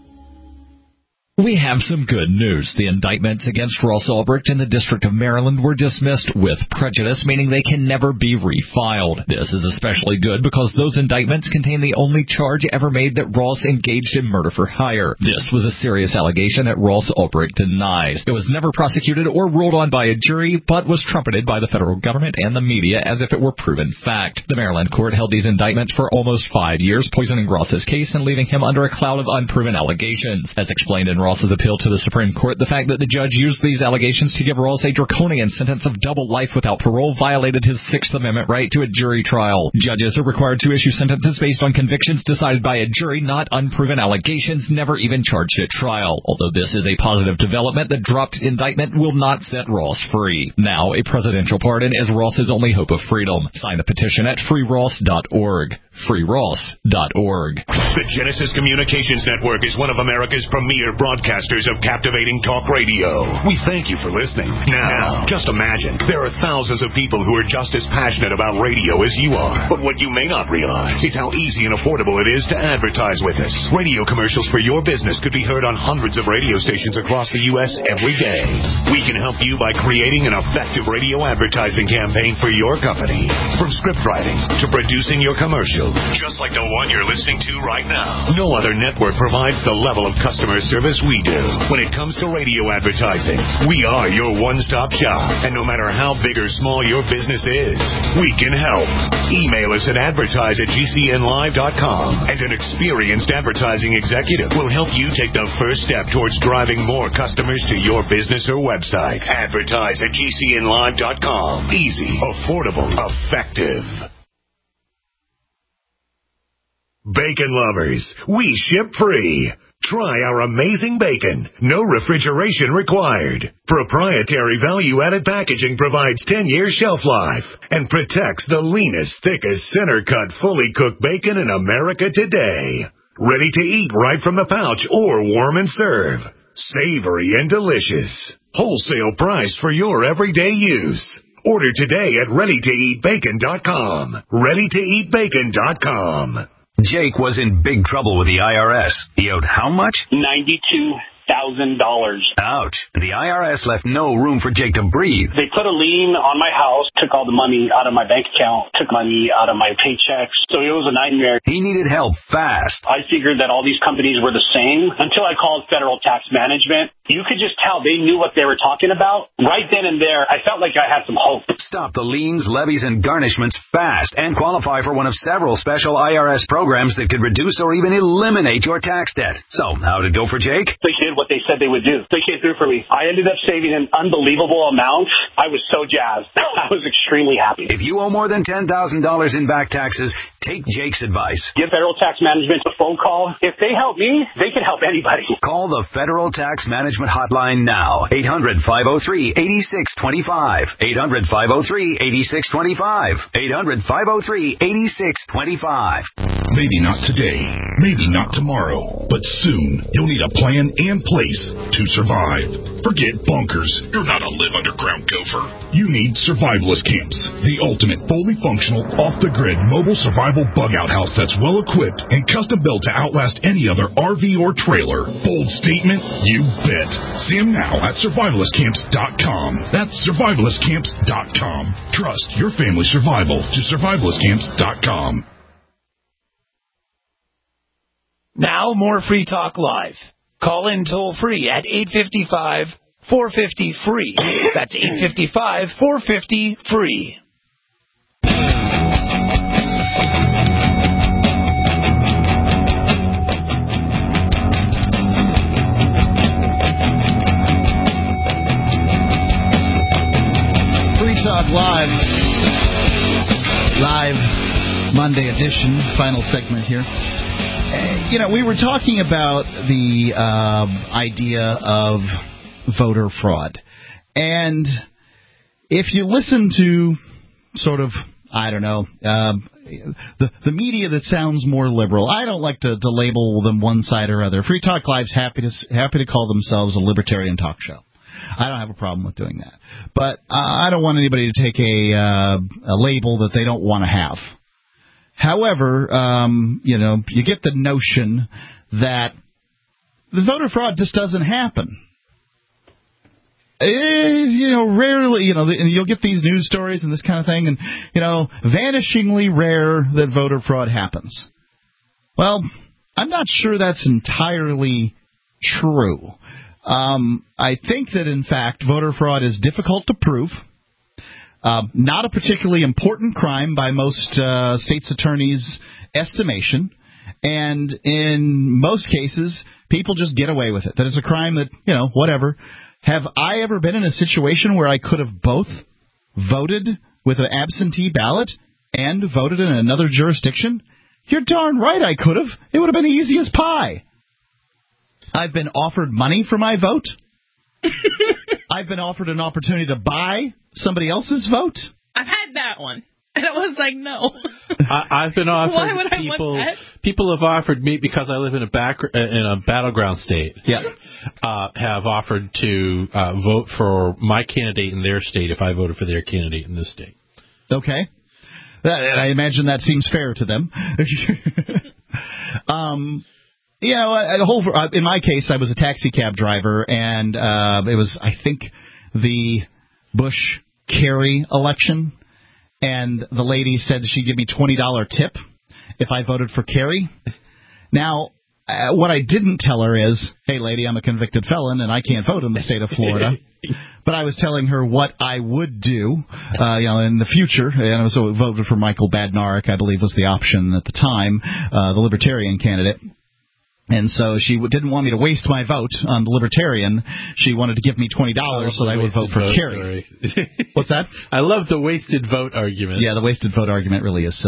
We have some good news. The indictments against Ross Ulbricht in the District of Maryland were dismissed with prejudice, meaning they can never be refiled. This is especially good because those indictments contain the only charge ever made that Ross engaged in murder for hire. This was a serious allegation that Ross Ulbricht denies. It was never prosecuted or ruled on by a jury, but was trumpeted by the federal government and the media as if it were proven fact. The Maryland court held these indictments for almost five years, poisoning Ross's case and leaving him under a cloud of unproven allegations. As explained in Ross's appeal to the Supreme Court, the fact that the judge used these allegations to give Ross a draconian sentence of double life without parole violated his Sixth Amendment right to a jury trial. Judges are required to issue sentences based on convictions decided by a jury, not unproven allegations never even charged at trial. Although this is a positive development, the dropped indictment will not set Ross free. Now, a presidential pardon is Ross's only hope of freedom. Sign the petition at free ross dot org. free ross dot org. The Genesis Communications Network is one of America's premier broadcasters of captivating talk radio. We thank you for listening. Now, just imagine, there are thousands of people who are just as passionate about radio as you are. But what you may not realize is how easy and affordable it is to advertise with us. Radio commercials for your business could be heard on hundreds of radio stations across the U S every day. We can help you by creating an effective radio advertising campaign for your company. From script writing to producing your commercial, just like the one you're listening to right now. No other network provides the level of customer service we do. When it comes to radio advertising, we are your one-stop shop. And no matter how big or small your business is, we can help. Email us at advertise at g c n live dot com, and an experienced advertising executive will help you take the first step towards driving more customers to your business or website. Advertise at g c n live dot com. Easy, affordable, effective. Bacon lovers, we ship free. Try our amazing bacon. No refrigeration required. Proprietary value-added packaging provides ten years shelf life and protects the leanest, thickest, center-cut, fully cooked bacon in America today. Ready to eat right from the pouch or warm and serve. Savory and delicious. Wholesale price for your everyday use. Order today at ready to eat bacon dot com. ready to eat bacon dot com. Jake was in big trouble with the I R S. He owed how much? ninety-two thousand dollars. Ouch. The I R S left no room for Jake to breathe. They put a lien on my house, took all the money out of my bank account, took money out of my paychecks. So it was a nightmare. He needed help fast. I figured that all these companies were the same until I called Federal Tax Management. You could just tell they knew what they were talking about. Right then and there, I felt like I had some hope. Stop the liens, levies, and garnishments fast and qualify for one of several special I R S programs that could reduce or even eliminate your tax debt. So, how did it go for Jake? They did what they said they would do. They came through for me. I ended up saving an unbelievable amount. I was so jazzed. I was extremely happy. If you owe more than ten thousand dollars in back taxes, take Jake's advice. Give Federal Tax Management a phone call. If they help me, they can help anybody. Call the Federal Tax Management hotline now. eight hundred, five oh three, eight six two five. eight hundred, five oh three, eight six two five. eight hundred, five oh three, eight six two five. Maybe not today, maybe not tomorrow, but soon you'll need a plan and place to survive. Forget bunkers. You're not a live underground gopher. You need survivalist camps, the ultimate fully functional, off-the-grid mobile survival bug-out house that's well-equipped and custom-built to outlast any other R V or trailer. Bold statement? You bet. See them now at survivalist camps dot com. That's survivalist camps dot com. Trust your family's survival to survivalist camps dot com. Now more Free Talk Live. Call in toll free at eight five five, four five zero, free. That's eight five five, four five zero, free. Free Talk Live. Live Monday edition, final segment here. You know, we were talking about the uh, idea of voter fraud. And if you listen to sort of, I don't know, uh, the, the media that sounds more liberal, I don't like to, to label them one side or other. Free Talk Live's happy to, happy to call themselves a libertarian talk show. I don't have a problem with doing that. But uh, I don't want anybody to take a, uh, a label that they don't want to have. However, um, you know, you get the notion that the voter fraud just doesn't happen. It, you know, rarely, you know, and you'll get these news stories and this kind of thing, and, you know, vanishingly rare that voter fraud happens. Well, I'm not sure that's entirely true. Um, I think that, in fact, voter fraud is difficult to prove. Uh, not a particularly important crime by most uh, states' attorneys' estimation, and in most cases, people just get away with it. That is a crime that, you know, whatever. Have I ever been in a situation where I could have both voted with an absentee ballot and voted in another jurisdiction? You're darn right I could have. It would have been easy as pie. I've been offered money for my vote. I've been offered an opportunity to buy somebody else's vote. I've had that one. And I was like, no. I, I've been offered Why would I people. want that? People have offered me, because I live in a back in a battleground state. Yeah, uh, have offered to uh, vote for my candidate in their state if I voted for their candidate in this state. Okay, that, and I imagine that seems fair to them. um. You know, a whole, in my case, I was a taxi cab driver, and uh, it was, I think, the Bush-Kerry election, and the lady said she'd give me twenty dollars tip if I voted for Kerry. Now, uh, what I didn't tell her is, hey, lady, I'm a convicted felon, and I can't vote in the state of Florida. But I was telling her what I would do, uh, you know, in the future. And I was so voted for Michael Badnarik, I believe was the option at the time, uh, the Libertarian candidate. And so she didn't want me to waste my vote on the Libertarian. She wanted to give me twenty dollars so that I would vote for Kerry. What's that? I love the wasted vote argument. Yeah, the wasted vote argument really is silly.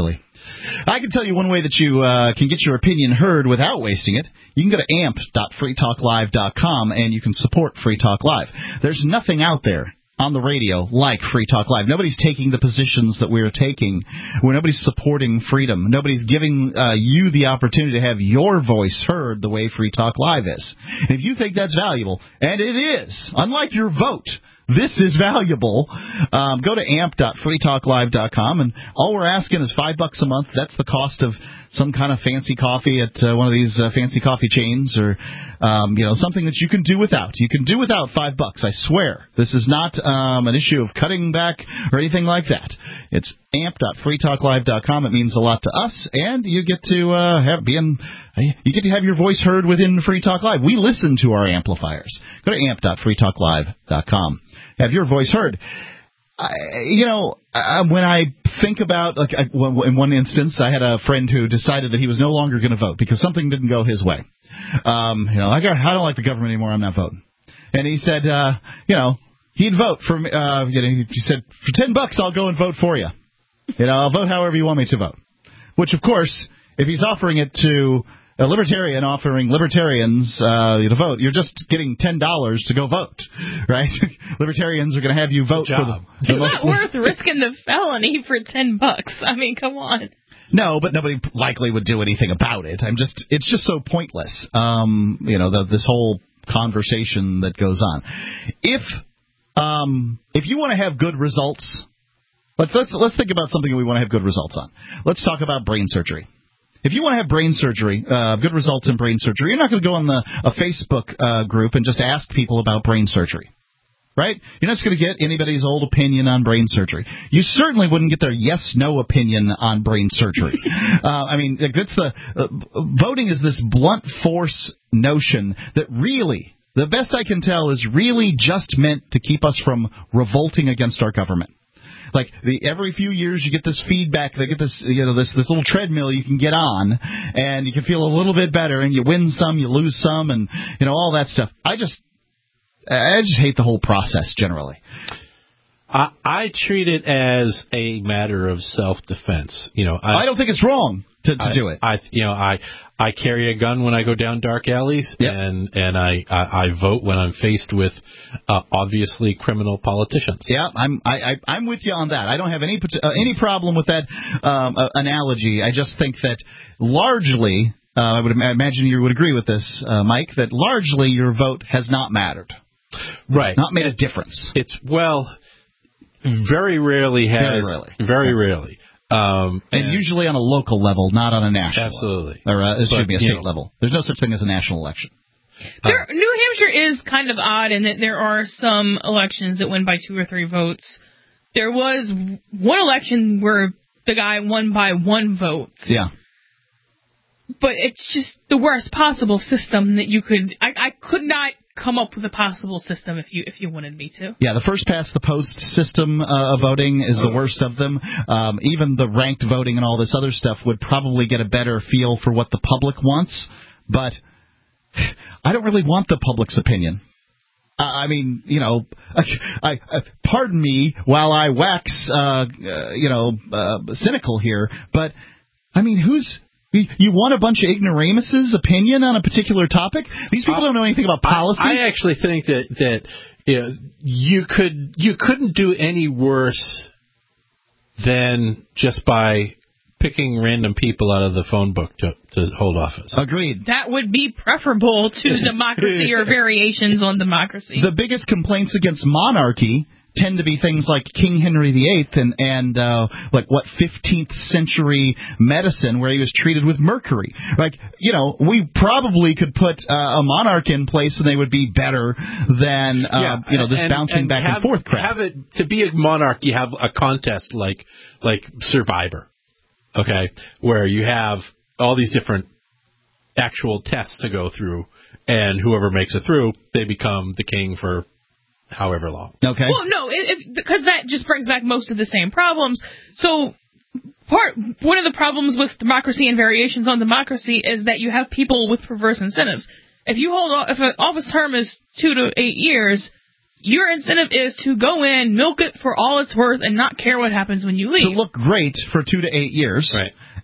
I can tell you one way that you uh, can get your opinion heard without wasting it. You can go to amp dot free talk live dot com and you can support Free Talk Live. There's nothing out there on the radio like Free Talk Live. Nobody's taking the positions that we're taking. Where nobody's supporting freedom. Nobody's giving uh, you the opportunity to have your voice heard the way Free Talk Live is. And if you think that's valuable, and it is, unlike your vote, this is valuable. Um, go to amp dot free talk live dot com, and all we're asking is five bucks a month. That's the cost of some kind of fancy coffee at uh, one of these uh, fancy coffee chains, or um, you know, something that you can do without. You can do without five bucks. I swear. This is not um, an issue of cutting back or anything like that. It's amp dot free talk live dot com. It means a lot to us, and you get to uh, have be in, you get to have your voice heard within Free Talk Live. We listen to our amplifiers. Go to amp dot free talk live dot com. Have your voice heard. I, you know, I, when I think about, like, I, in one instance, I had a friend who decided that he was no longer going to vote because something didn't go his way. Um, you know, I, got, I don't like the government anymore. I'm not voting. And he said, uh, you know, he'd vote for me. Uh, you know, he said, for ten bucks, I'll go and vote for you. You know, I'll vote however you want me to vote. Which, of course, if he's offering it to a libertarian offering libertarians uh, to vote, you're just getting ten dollars to go vote, right? Libertarians are going to have you vote for the... It's not worth risking the felony for ten bucks. I mean, come on. No, but nobody likely would do anything about it. I'm just, it's just so pointless. Um, you know, the, this whole conversation that goes on. If, um, if you want to have good results, let's let's let's think about something that we want to have good results on. Let's talk about brain surgery. If you want to have brain surgery, uh, good results in brain surgery, you're not going to go on the a Facebook uh, group and just ask people about brain surgery, right? You're not just going to get anybody's old opinion on brain surgery. You certainly wouldn't get their yes/no opinion on brain surgery. uh, I mean, that's the uh, voting is this blunt force notion that really, the best I can tell, is really just meant to keep us from revolting against our government. Like the every few years you get this feedback, they get this you know this this little treadmill you can get on, and you can feel a little bit better, and you win some, you lose some, and you know all that stuff. I just I just hate the whole process generally. I, I treat it as a matter of self-defense. You know, I, I don't think it's wrong to, to I, do it. I, you know, I I carry a gun when I go down dark alleys, yep. and and I, I, I vote when I'm faced with uh, obviously criminal politicians. Yeah, I'm I, I I'm with you on that. I don't have any uh, any problem with that um, uh, analogy. I just think that largely, uh, I would imagine you would agree with this, uh, Mike, that largely your vote has not mattered. Right, it's not made a difference. It's well. Very rarely has. Very rarely. Very rarely. Um, and, and usually on a local level, not on a national absolutely. level. Or, uh, excuse but, me, a state know, level. There's no such thing as a national election. There, uh, New Hampshire is kind of odd in that there are some elections that win by two or three votes. There was one election where the guy won by one vote. Yeah. But it's just the worst possible system that you could... I, I could not come up with a possible system if you if you wanted me to. Yeah, the first past the post system uh, of voting is the worst of them. Um, even the ranked voting and all this other stuff would probably get a better feel for what the public wants, but I don't really want the public's opinion. Uh, I mean, you know, I, I, uh, pardon me while I wax, uh, uh, you know, uh, cynical here, but I mean, who's... You want a bunch of ignoramuses' opinion on a particular topic? These people don't know anything about policy. I, I actually think that that you know, you could you couldn't do any worse than just by picking random people out of the phone book to to hold office. Agreed. That would be preferable to democracy or variations on democracy. The biggest complaints against monarchy tend to be things like King Henry the Eighth and, and uh, like, what, fifteenth century medicine where he was treated with mercury. Like, you know, we probably could put uh, a monarch in place and they would be better than, uh, yeah, you know, this and, bouncing and back have, and forth crap. Have it, to be a monarch, you have a contest like like Survivor, okay, where you have all these different actual tests to go through, and whoever makes it through, they become the king for however long. Okay. Well, no, it, it, because that just brings back most of the same problems. So, part one of the problems with democracy and variations on democracy is that you have people with perverse incentives. If you hold, if an office term is two to eight years, your incentive is to go in, milk it for all it's worth, and not care what happens when you leave. To look great for two to eight years. Right.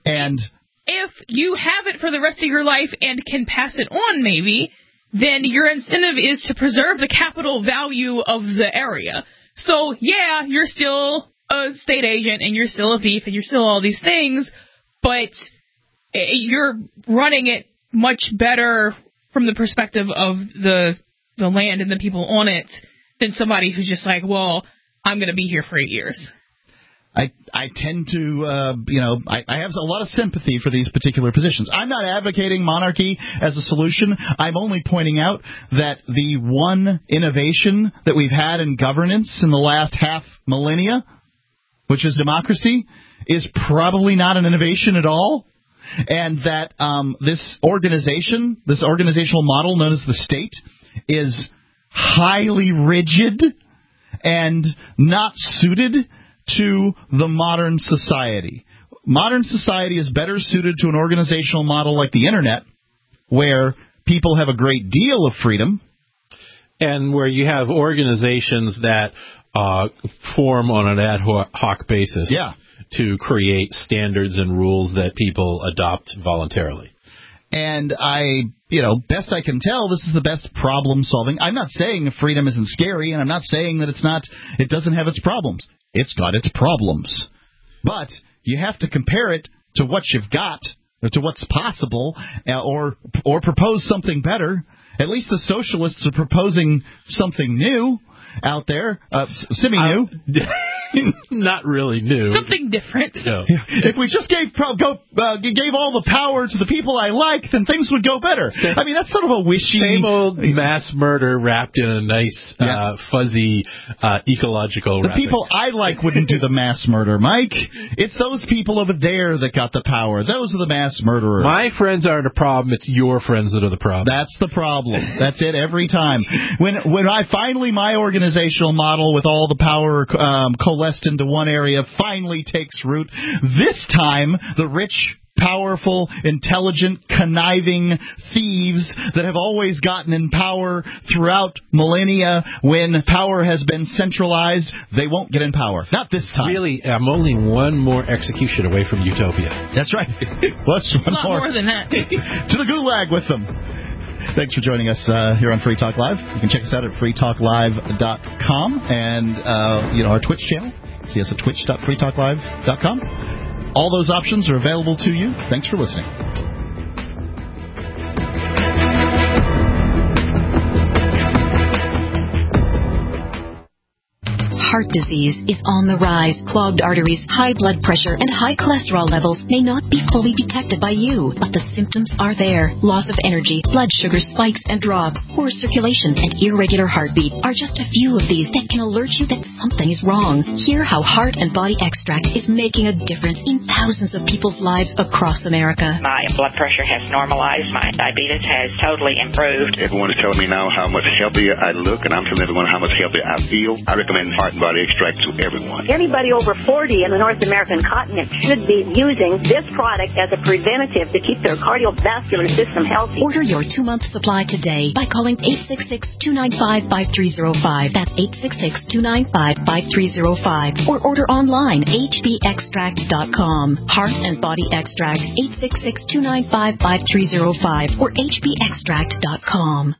And if you have it for the rest of your life and can pass it on, maybe, then your incentive is to preserve the capital value of the area. So, yeah, you're still a state agent, and you're still a thief, and you're still all these things, but you're running it much better from the perspective of the the land and the people on it than somebody who's just like, well, I'm going to be here for eight years. I I tend to, uh, you know, I, I have a lot of sympathy for these particular positions. I'm not advocating monarchy as a solution. I'm only pointing out that the one innovation that we've had in governance in the last half millennia, which is democracy, is probably not an innovation at all. And that um, this organization, this organizational model known as the state, is highly rigid and not suited to the modern society. Modern society is better suited to an organizational model like the Internet, where people have a great deal of freedom. And where you have organizations that uh, form on an ad hoc basis yeah. to create standards and rules that people adopt voluntarily. And I, you know, best I can tell, this is the best problem solving. I'm not saying freedom isn't scary, and I'm not saying that it's not, it doesn't have its problems. It's got its problems. But you have to compare it to what you've got, or to what's possible, or or propose something better. At least the socialists are proposing something new out there, uh, semi-new. Not really new. Something different. No. If we just gave pro- go, uh, gave all the power to the people I like, then things would go better. I mean, that's sort of a wishy... Same old mass murder wrapped in a nice, yeah. uh, fuzzy, uh, ecological The wrapping. people I like wouldn't do the mass murder, Mike. It's those people over there that got the power. Those are the mass murderers. My friends aren't a problem. It's your friends that are the problem. That's the problem. That's it every time. When when I finally, my organizational model with all the power um, coalesced into one area finally takes root, this time the rich, powerful, intelligent, conniving thieves that have always gotten in power throughout millennia, when power has been centralized, they won't get in power. Not this time. Really, I'm only one more execution away from utopia. That's right. What's one a lot more? more than that. To the gulag with them. Thanks for joining us uh, here on Free Talk Live. You can check us out at free talk live dot com and uh, you know, our Twitch channel. See us at twitch dot free talk live dot com. All those options are available to you. Thanks for listening. Heart disease is on the rise. Clogged arteries, high blood pressure, and high cholesterol levels may not be fully detected by you, but the symptoms are there. Loss of energy, blood sugar spikes and drops, poor circulation, and irregular heartbeat are just a few of these that can alert you that something is wrong. Hear how Heart and Body Extract is making a difference in thousands of people's lives across America. My blood pressure has normalized. My diabetes has totally improved. Everyone is telling me now how much healthier I look, and I'm telling everyone how much healthier I feel. I recommend Heart and Body Extract to everyone. Anybody over forty in the North American continent should be using this product as a preventative to keep their cardiovascular system healthy. Order your two-month supply today by calling eight six six, two nine five, five three zero five. That's eight six six, two nine five, five three zero five. Or order online, h b extract dot com. Heart and Body Extract, eight six six, two nine five, five three zero five or h b extract dot com.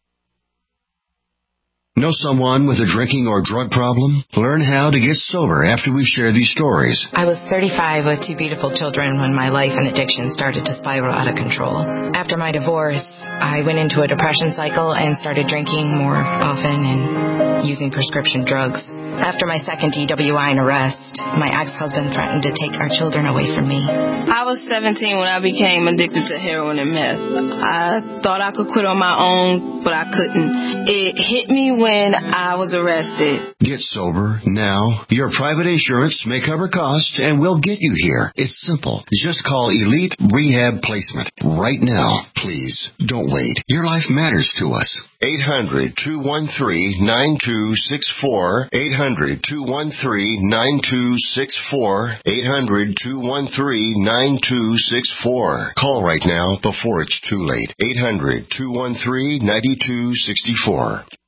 Know someone with a drinking or drug problem? Learn how to get sober after we share these stories. I was thirty-five with two beautiful children when my life and addiction started to spiral out of control. After my divorce, I went into a depression cycle and started drinking more often and using prescription drugs. After my second D W I and arrest, my ex-husband threatened to take our children away from me. I was seventeen when I became addicted to heroin and meth. I thought I could quit on my own, but I couldn't. It hit me when I was arrested. Get sober now. Your private insurance may cover costs and we'll get you here. It's simple. Just call Elite Rehab Placement right now. Please, don't wait. Your life matters to us. eight hundred, two one three, nine two six four. eight hundred, two one three, nine two six four. eight hundred, two one three, nine two six four. Call right now before it's too late. eight hundred, two one three, nine two six four.